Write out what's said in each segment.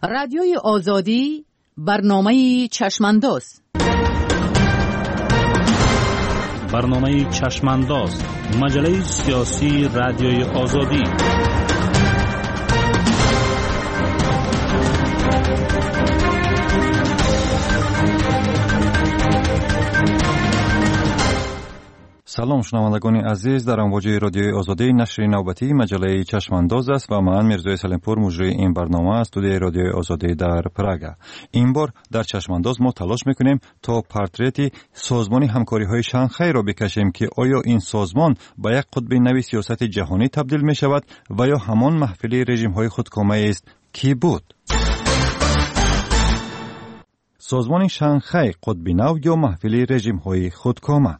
رادیوی آزادی برنامه چشمانداز. برنامه چشمانداز، مجله سیاسی رادیوی آزادی. سلام شنوندگان عزیز، در امواج رادیوی آزادی نشر نوبتی مجله چشمانداز است و من میرزا سلیمپور مجری این برنامه از استودیوی رادیوی آزادی در پراگ. این بار در چشمانداز ما تلاش میکنیم تا پورتریتی سازمان همکاری‌های شانگهای را بکشیم که آیا این سازمان به یک قطب نوی سیاست جهانی تبدیل می شود و یا همان محفل رژیم‌های خودکامه است کی بود؟ سازمان شانگهای قطب نو یا محفل رژیم‌های خودکامه.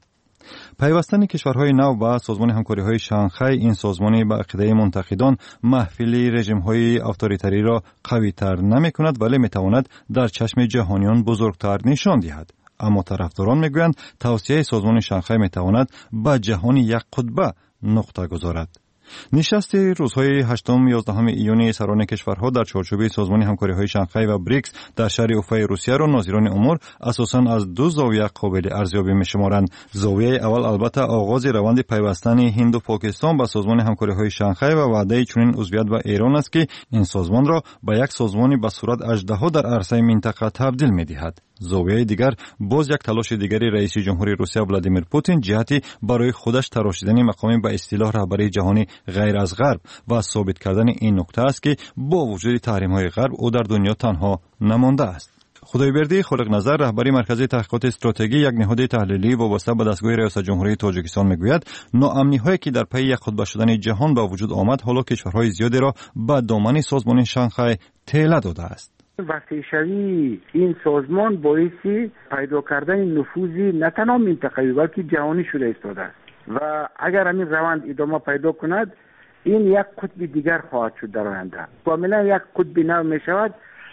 پیوستن کشورهای نو به سازمان همکاری‌های شانگهای، این سازمانی به عقیده منتقدان محفل رژیم‌های اتوریتری را قوی‌تر نمی‌کند ولی می‌تواند در چشم جهانیان بزرگتر نشان دهد. اما طرفداران می‌گویند توسعه سازمان شانگهای می‌تواند به جهان یک قطبه نقطه گذارد. نشست روزهای 8-11 ایون سران کشورها در چارچوب سازمان همکاری‌های شانگهای و بریکس در شهر اوفای روسیه را ناظران امور اساساً از دو زاویه قابل ارزیابی می‌شمارند. زاویه اول البته آغاز روند پیوستن هند و پاکستان به سازمان همکاری‌های شانگهای و وعده چنین عضویت به ایران است که این سازمان را به یک سازمان به صورت اژدها در عرصه منطقه تبدیل می‌دهد. زاویه دیگر باز یک تلاش دیگری رئیس جمهوری روسیه ولادیمیر پوتین جهتی برای خودش تراشیدن مقام به اصطلاح رهبری جهانی غیر از غرب و ثابت کردن این نکته است که با وجود تحریم‌های غرب او در دنیا تنها نمانده است. خدایبردی خالق نظر، رهبری مرکز تحقیقات استراتژی، یک نهاد تحلیلی وابسته به دستگاه ریاست جمهوری تاجیکستان میگوید ناامنی‌هایی که در پی یک قطب شدن جهان به وجود آمد حالا کشورهای زیادی را به دامن سازمان شانگهای تله داده است. وقتی شوی این سازمان باعث پیدا کردن نفوذی نه تنها منطقه‌ای بلکه جهانی شده ایستاده است و اگر همین روند ادامه پیدا کند این یک قطب دیگر خواهد شد در آینده. کاملا یک قطب نو می شود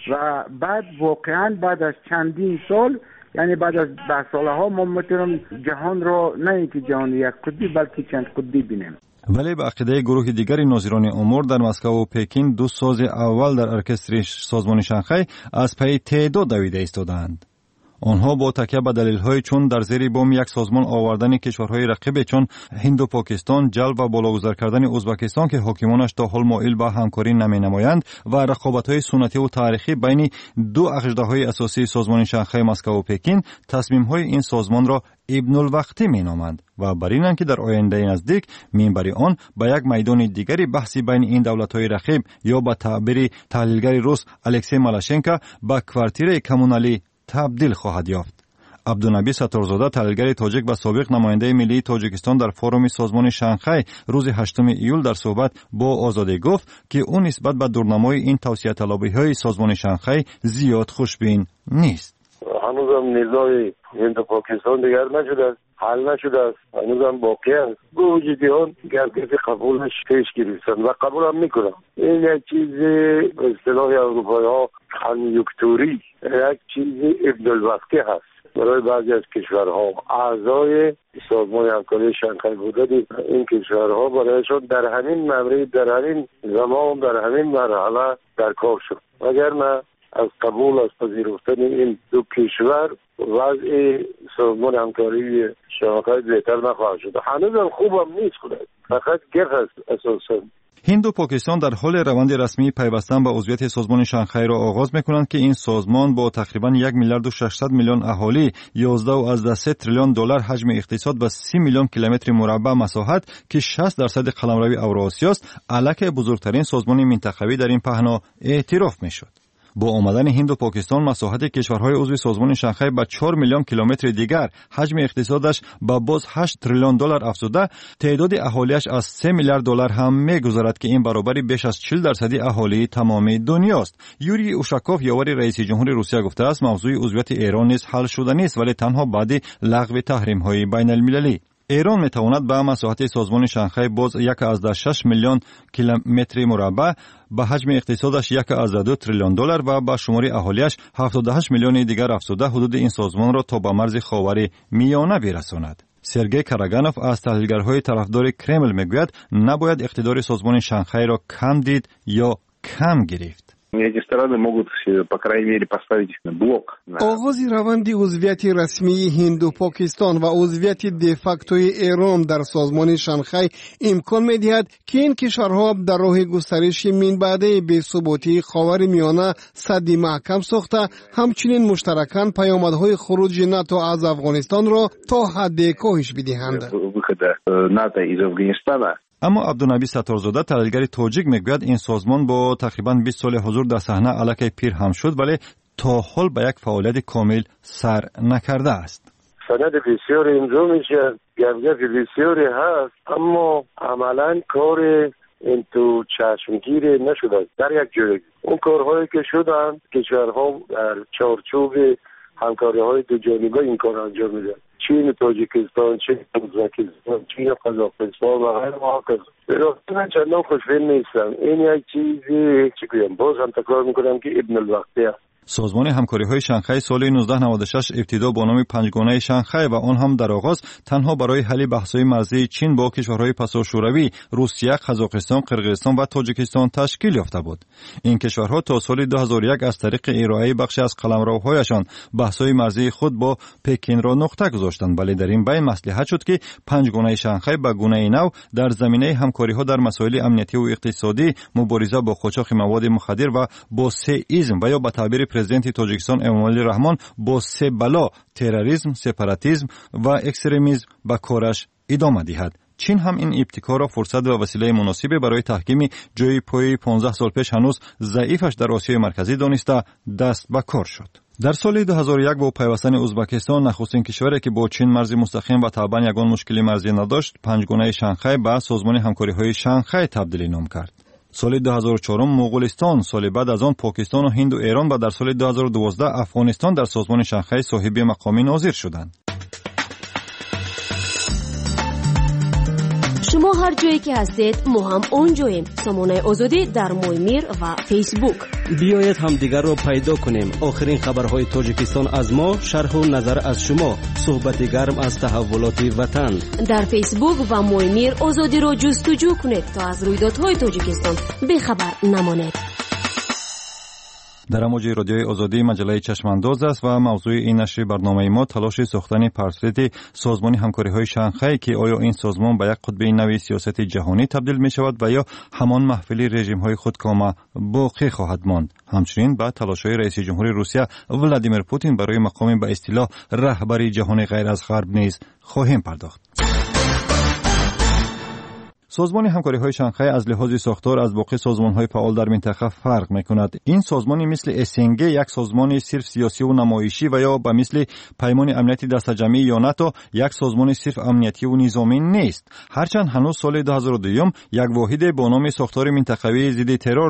و بعد واقعا بعد از چندین سال، یعنی بعد از 10 سالها ما میتونیم جهان را نه اینکه جهان یک قطبی بلکه چند قطبی بینیم. ولی به عقیده گروه دیگری ناظران امور در مسکو و پکین دو ساز اول در ارکستر سازمان شانگهای از پی تعداد دویده ایستادند. آنها با تکیه به دلایلی چون در زیر بام یک سازمان آوردن کشورهای رقیب چون هند و پاکستان، جلب و بالاگذار کردن ازبکستان که حاکمانش تا حال مایل به همکاری نمینمایند و رقابت‌های سنتی و تاریخی بین دو اژدهای اساسی سازمان شانگهای مسکو و پکین، تصمیم‌های این سازمان را ابن الوقتی مینامند و بر اینند که در آینده نزدیک منبر آن به یک میدان دیگری بحثی بین این دولت‌های رقیب یا به تعبیر تحلیلگر روس الکسی مالاشنکو به کوارتیر کمونالی تبدیل خواهد یافت. عبدالنبی ستارزاده، تحلیلگر تاجیک و سابق نماینده ملی تاجیکستان در فوروم سازمان شانگهای روز 8 ایول در صحبت با آزادی گفت که او نسبت به دورنمای این توسعه طلبی‌های سازمان شانگهای زیاد خوشبین نیست. هنوزم نزاع هند و پاکستان دیگر نشده است، حل نشده است، هنوزم باقی است. وجودیان گردش قبولش پیش گرفتن و قبول هم میکنن. این یک چیز به اصطلاح اروپایی ها کانیوکتوری، یک چیز ابن الوقتی هست برای بعضی از کشورها. اعضای سازمان همکاری شانگهای بودن این کشورها برایشان در همین مورد، در همین زمان، در همین مرحله در کار شد. وگرنه از قبول از پذیرفتن این دو کشور وضع سازمان همکاری شانگهای بهتر نخواهد شد. هنوزم خوبم نیست خودش، فقط گرد است اساسا. هند و پاکستان در حال روند رسمی پیوستن به عضویت سازمان شانگهای را آغاز می‌کنند که این سازمان با تقریباً 1,600,000,000 اهالی، 11.3 تریلیون دلار حجم اقتصاد و 30 میلیون کیلومتر مربع مساحت که 60% قلمرو اوراسیا است، الک بزرگترین سازمان منطقوی در این پهنا اعتراف می‌شد. با آمدن هند و پاکستان مساحت کشورهای عضو سازمان شانگهای به 4 میلیون کیلومتر دیگر، حجم اقتصادش به باز 8 تریلیون دلار افزوده، تعداد اهالیش از 3 میلیارد دلار هم می‌گذرد که این برابر بیش از 40% اهالی تمام دنیاست. یوری اوشاکوف، یاور رئیس جمهور روسیه، گفته است موضوع عضویت ایران نیز حل شده نیست ولی تنها بعد لغو تحریم‌های بین‌المللی. ایران میتواند به مساحت سازمان شانگهای باز 1.6 میلیون کیلومتر مربع، به حجم اقتصادش 1.2 تریلیون دلار و به شمار اهالیش 78 میلیون دیگر افزوده حدود این سازمان را تا به مرز خاور میانه برساند. سرگئی کاراگانوف از تحلیلگرهای طرفدار کرمل میگوید نباید اقتدار سازمان شانگهای را کم دید یا کم گرفت. Эти страны могут, по крайней мере, поставить блок. آغاز روند عضویت رسمی هند و پاکستان و عضویت دفاکتوی ایران در سازمان شانگهای امکان می‌دهد که این کشورها در راه گسترش منبع بی‌ثباتی خاورمیانه سد محکم ساخته، همچنین مشترکاً پیامدهای خروج ناتو از افغانستان را تا حد کاهش بدهند. اما عبدالنبی ستارزاده تحلیلگر تاجیک میگوید این سازمان با تقریباً 20 سال حضور در صحنه علاقه پیر هم شد، ولی تا حال به یک فعالیت کامل سر نکرده است. سند بسیاری امضا میشه، گپ بسیاری هست، اما عملاً کار این تو چشمگیر نشده. در یک جوری اون کارهایی که شدن کشورها در چارچوب همکاری‌های دو جانبه این کار انجام میدن. چین و تاجیکستان، چین و ازبکستان، چین و قزاقستان و غیره وهکذا. من چندان خوشبین نیستم. این یک چیزی چی بگم، باز هم تکرار میکنم که ابن الوقتی است. سازمان همکاری‌های شانگهای سال 1996 ابتدا با نام پنجگانه شانگهای و آن هم در آغاز تنها برای حل بحث‌های مرزی چین با کشورهای پساشوروی، روسیه، قزاقستان، قرقیزستان و تاجیکستان تشکیل یافته بود. این کشورها تا سال 2001 از طریق ارائه بخشی از قلمروهایشان بحث‌های مرزی خود با پکین را نقطه گذاشتند، ولی در این بین مصلحت شد که پنجگانه شانگهای به گونه نو در زمینه همکاری‌ها در مسائل امنیتی و اقتصادی، مبارزه با قاچاق مواد مخدر و با سه‌ایسم و یا به تعبیر پرزیدنت تاجیکستان امامعلی رحمان با سه بلا تروریسم، سپاراتیسم و اکستریمیسم به کارش ادامه دهد. چین هم این ابتکار را فرصت و وسیله مناسبی برای تحکیم جای پای 15 سال پیش هنوز ضعیفش در آسیای مرکزی دانسته دست به کار شد. در سال 2001 با پیوستن ازبکستان، نخستین کشوری که با چین مرز مستقیم و طبعا یگان مشکلی مرزی نداشت، پنجگانه شانگهای به سازمان همکاری‌های شانگهای تبدیل نام کرد. سال 2004 مغولستان، سال بعد از آن پاکستان و هند و ایران و در سال 2012 افغانستان در سازمان شانگهای صاحب مقامی ناظر شدند. شما هر جایی که هستید ما هم اونجاییم. سامانه آزادی در مویمیر و فیسبوک. بیایید هم دیگر رو پیدا کنیم. آخرین خبرهای تاجیکستان از ما، شرح و نظر از شما، صحبت گرم از تحولات وطن. در فیسبوک و مویمیر آزادی رو جستجو کنید تا از رویدادهای تاجیکستان بیخبر نمانید. در امواج رادیوی آزادی مجله چشمانداز است و موضوع این نشر برنامه ما تلاش ساختن پرسپکتیو سازمان همکاری‌های شانگهای که آیا این سازمان به یک قطب نوی سیاست جهانی تبدیل می شود و یا همان محفل رژیم‌های خودکامه باقی خواهد ماند. همچنین به تلاش‌های رئیس جمهور روسیه ولادیمیر پوتین برای مقام به اصطلاح رهبری جهان غیر از غرب نیز خواهیم پرداخت. سازمان همکاری‌های شانگهای از لحاظ ساختار از باقی سازمان‌های فعال در منطقه فرق می‌کند. این سازمانی مثل اسنگ یک سازمان صرف سیاسی و نمایشی و یا به مثل پیمان امنیتی دسته‌جمعی یا ناتو یک سازمان صرف امنیتی و نظامی نیست. هرچند هنوز سال 2002 یک واحد با نام ساختار منطقوی ضد ترور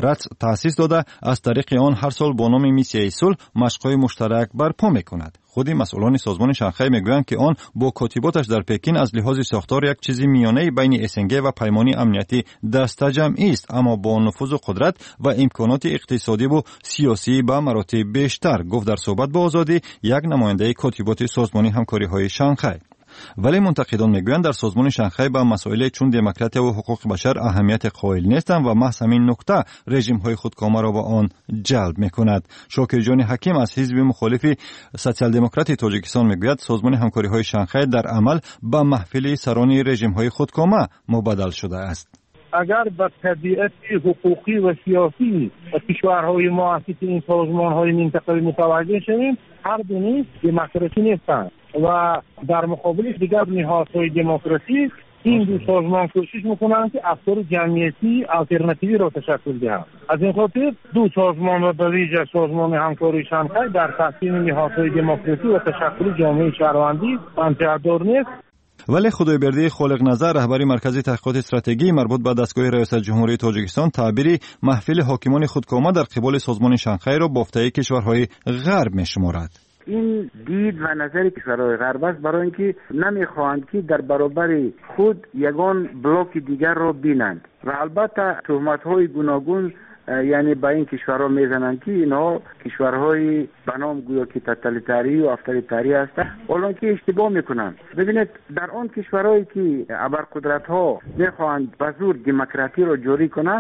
تأسیس داده، از طریق آن هر سال با نام میسیه صلح مشق‌های مشترک برپا می‌کند. خود مسئولان سازمان شانگهای میگویند که آن با کاتباتش در پکین از لحاظ ساختار یک چیزی میانه بین اسنگ و پیمانی امنیتی دسته‌جمعی است، اما با نفوذ و قدرت و امکانات اقتصادی و سیاسی به مراتب بیشتر، گفت در صحبت با آزادی یک نماینده کاتبات سازمان همکاری‌های شانگهای. ولی منتقدان میگویند در سازمان شانگهای به مسائل چون دموکراسی و حقوق بشر اهمیت قائل نیستند و محض همین نکته رژیم‌های خودکامه را به آن جلب می‌کند. شاکر جان حکیم از حزب مخالف سوسیال دموکراتی تاجیکستان میگوید سازمان همکاری‌های شانگهای در عمل به محفل سران رژیم‌های خودکامه مبادل شده است. اگر به طبیعت حقوقی و سیاسی کشورهای مؤسس این سازمان‌های منطقه‌ای متوجه شویم، هر دو نیز دموکراسی نیستند و در مقابل دیگر نهادهای دموکراسی این دو سازمان کوشش میکنند که افکار جمعیتی آلترناتیوی را تشکل دهند. از این خاطر دو سازمان و به ویژه سازمان همکاری شانگهای در تحسین نهادهای دموکراسی و تشکل جامعه شهروندی منطقه‌دار نیست. ولی خدایبردی خالق نظر رهبر مرکز تحقیقات استراتژی مربوط به دستگاه ریاست جمهوری تاجیکستان تعبیری محفل حاکمان خودکامه در قبال سازمان شانگهای را بافته‌ای کشورهای غرب می‌شمارد. این دید و نظر کشورهای غرب است برای اینکه نمیخواهند که در برابر خود یگان بلوک دیگر را بینند و البته تهمت‌های گوناگون یعنی با این کشورها میزنند که اینها کشورهای به نام گویا که توتالیتاری و افراطی هستند، حالا که اشتباه میکنند. ببینید در آن کشورهایی که ابرقدرت‌ها میخواهند به زور دموکراسی را جاری کنند،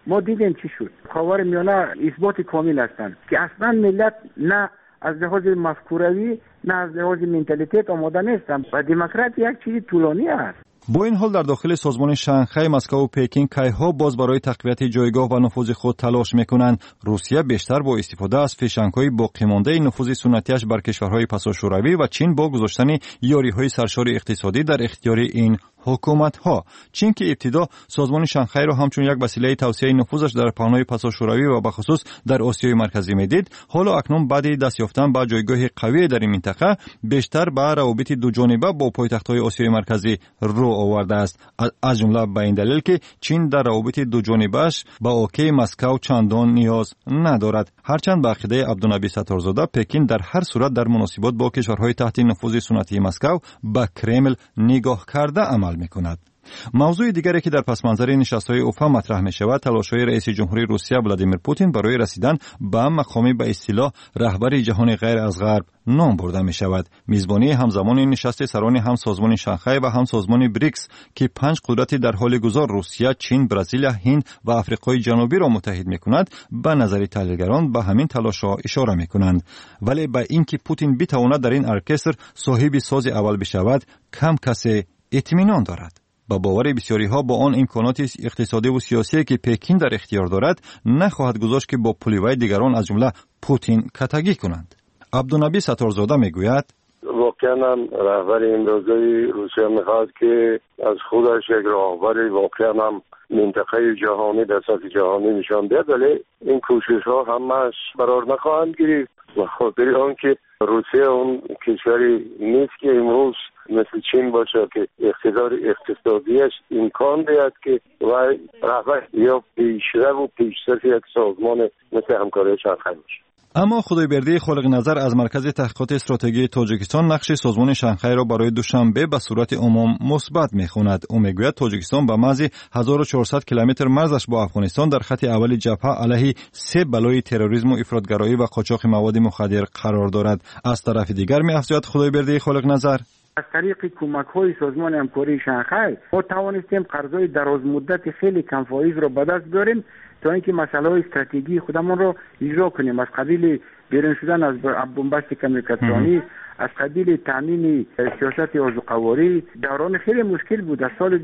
ما دیدیم چی شد. خاورمیانه اثبات کامل هستند که اصلا ملت نه از لحاظ مفکوروی نه از لحاظ منتالیتیت آماده نیستند و دموکراسی یک چیز طولانی است. با این حال در داخل سازمان شانگهای، مسکو و پکین کایها باز برای تقویت جایگاه و نفوذ خود تلاش میکنند. روسیه بیشتر با استفاده از فشنگ‌های باقی مانده نفوذ سنتیش بر کشورهای پساشوروی و چین با گذاشتن یاری‌های سرشار اقتصادی در اختیار این حکومت‌ها. چین که ابتدا سازمان شانگهای را همچون یک وسیله توسعه نفوذش در پهنای پساشوروی و به خصوص در آسیای مرکزی میدید، حالا اکنون بعد دست یافتن به جایگاه قوی در این منطقه بیشتر به روابط دو جانبه با پایتخت‌های آسیای مرکزی رو آورده است. از جمله به این دلیل که چین در روابط دو جانبه‌اش با اوکی مسکو چندان نیاز ندارد. هرچند به عقیده عبدالنبی ستارزاده، پکین در هر صورت در مناسبات با کشورهای تحت نفوذ سنتی مسکو به کرمل نگاه کرده عمل می‌کند. موضوع دیگری که در پس منظر نشست‌های اوفا مطرح می‌شود، تلاش‌های رئیس جمهوری روسیه ولادیمیر پوتین برای رسیدن به مقامی به اصطلاح رهبر جهان غیر از غرب نام برده می‌شود. میزبانی همزمان نشست سران هم سازمان شانگهای و هم سازمان بریکس که 5 قدرت در حال گذار روسیه، چین، برزیل، هند و آفریقای جنوبی را متحد می‌کند، به نظر تحلیلگران به همین تلاش‌ها اشاره می‌کنند. ولی به اینکه پوتین بتواند در این ارکستر صاحب ساز اول بشود، کم کسی اطمینان دارد. با باور بسیاری ها با آن امکانات اقتصادی و سیاسی که پکین در اختیار دارد، نخواهد گذاشت که با پلیوای دیگران از جمله پوتین کتگی کنند. عبدالنبی ستارزاده میگوید واقعا هم رهبر امروزه روسیه میخواد که از خودش یک رهبر واقعا هم منطقه جهانی در سطح جهانی نشان دهد، ولی این کوشش ها همش قرار نخواهند گرفت و خاطر آن که روسیه اون کشوری نیست که امروز مثل چین باشه که اقتدار اقتصادیش امکان دهد که و رهبر یا پیشرو و پیشرفت یک سازمان مثل همکاری شانگهای باشه. اما خدایبردی خالق نظر از مرکز تحقیقات استراتژی تاجیکستان نقش سازمان شانگهای را برای دوشنبه به صورت عموم مثبت می‌خواند. او میگوید تاجیکستان به محض 1400 کیلومتر مرزش با افغانستان در خط اول جبهه علیه 3 بلای تروریسم و افراطگرایی و قاچاق مواد مخدر قرار دارد. از طرف دیگر می‌افزاید خدایبردی خالق نظر از طریق کمک‌های سازمان همکاری شانگهای ما توانستیم قرض‌های دراز مدت خیلی کم فایز را به دست بیاریم تا اینکه مسائل استراتژی خودمان را اجرا کنیم، از قبیل بیرون شدن از بنبست کمیونیکاسیونی، از قبیل تامین سیاست آذوقه‌واری. دوران خیلی مشکل بود. از سال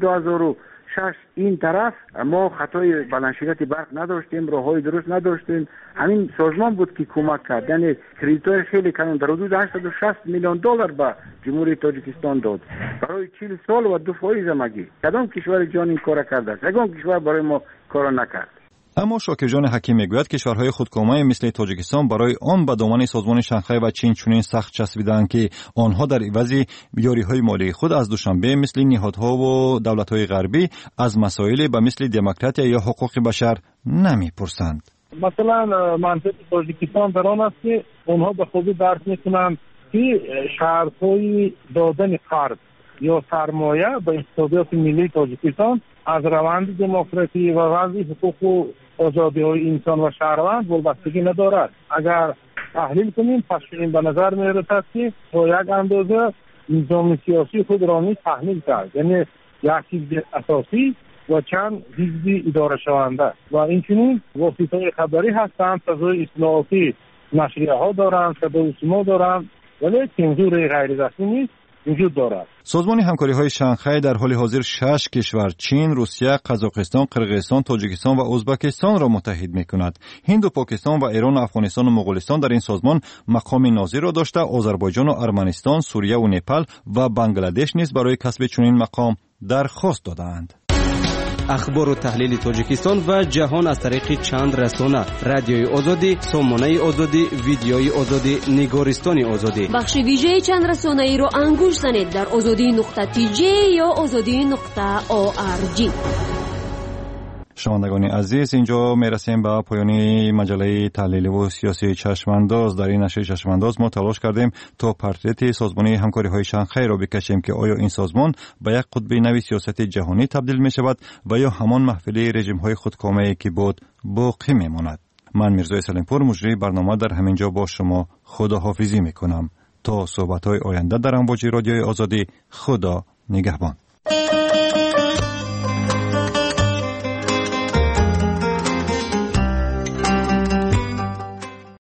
2006 این طرف ما خطای بلندشدت برق نداشتیم، راههای درست نداشتیم. همین سازمان بود که کمک کرد، یعنی کردیت‌های خیلی کم در حدود 860 میلیون دلار به جمهوری تاجیکستان داد برای 40 سال و 2% مگی. کدام کشور جهان این کار کرده است؟ یگان کشور برای ما کار نکرد. اما شاکرجان حکیم میگوید کشورهای خودکامه مثل تاجیکستان برای آن به دامن سازمان شانگهای و چین چنین سخت چسبیدند که آنها در عوض یاری‌های مالی خود از دوشنبه مثل نهادها و دولت‌های غربی از مسائل به مثل دموکراسی یا حقوق بشر نمی‌پرسند. مثلا منطقه تاجیکستان در آن است که آنها به خوبی درک می‌کنند که شرط‌های دادن قرض یا سرمایه به اقتصادیات ملی تاجیکستان از روند دموکراسی و وضع حقوق و آزادی‌های انسان و شهروند وابستگی ندارد. اگر تحلیل کنیم پس این به نظر می‌رسد که با یک اندازه نظام سیاسی خود را نیز تحلیل کرد، یعنی یک حزب اساسی و چند حزب اداره شونده و اینچنین واسطه‌های خبری هستند، فضای اطلاعاتی نشریه‌ها دارند، صدای سیما دارند، ولی سنسور غیر رسمی نیست وجود دارد. سازمان همکاری‌های شانگهای در حال حاضر 6 کشور چین، روسیه، قزاقستان، قرقیزستان، تاجیکستان و ازبکستان را متحد می‌کند. هند و پاکستان و ایران و افغانستان و مغولستان در این سازمان مقام ناظر را داشته، آذربایجان و ارمنستان، سوریه و نپال و بنگلادش نیز برای کسب چنین مقام درخواست دادند. اخبار و تحلیل تاجیکستان و جهان از طریق چند رسانه: رادیوی آزادی، سامانه آزادی، ویدیوی آزادی، نگارستان آزادی. بخش ویژه چند رسانه ای رو انگوش زنید در azadi.tj یا azadi.org. شنوندگان عزیز، اینجا میرسیم به پایان مجله تحلیلی و سیاسی چشمانداز. در این نشر چشمانداز ما تلاش کردیم تا پورتریت سازمان همکاری های شانگهای را بکشیم که آیا این سازمان به یک قطب نوی سیاست جهانی تبدیل می شود و یا همان محفل رژیم های خودکامه که بود باقی می ماند. من میرزا سلیمپور مجری برنامه در همینجا با شما خداحافظی می کنم تا صحبت های آینده در امواج رادیوی آزادی. خدا نگهبان.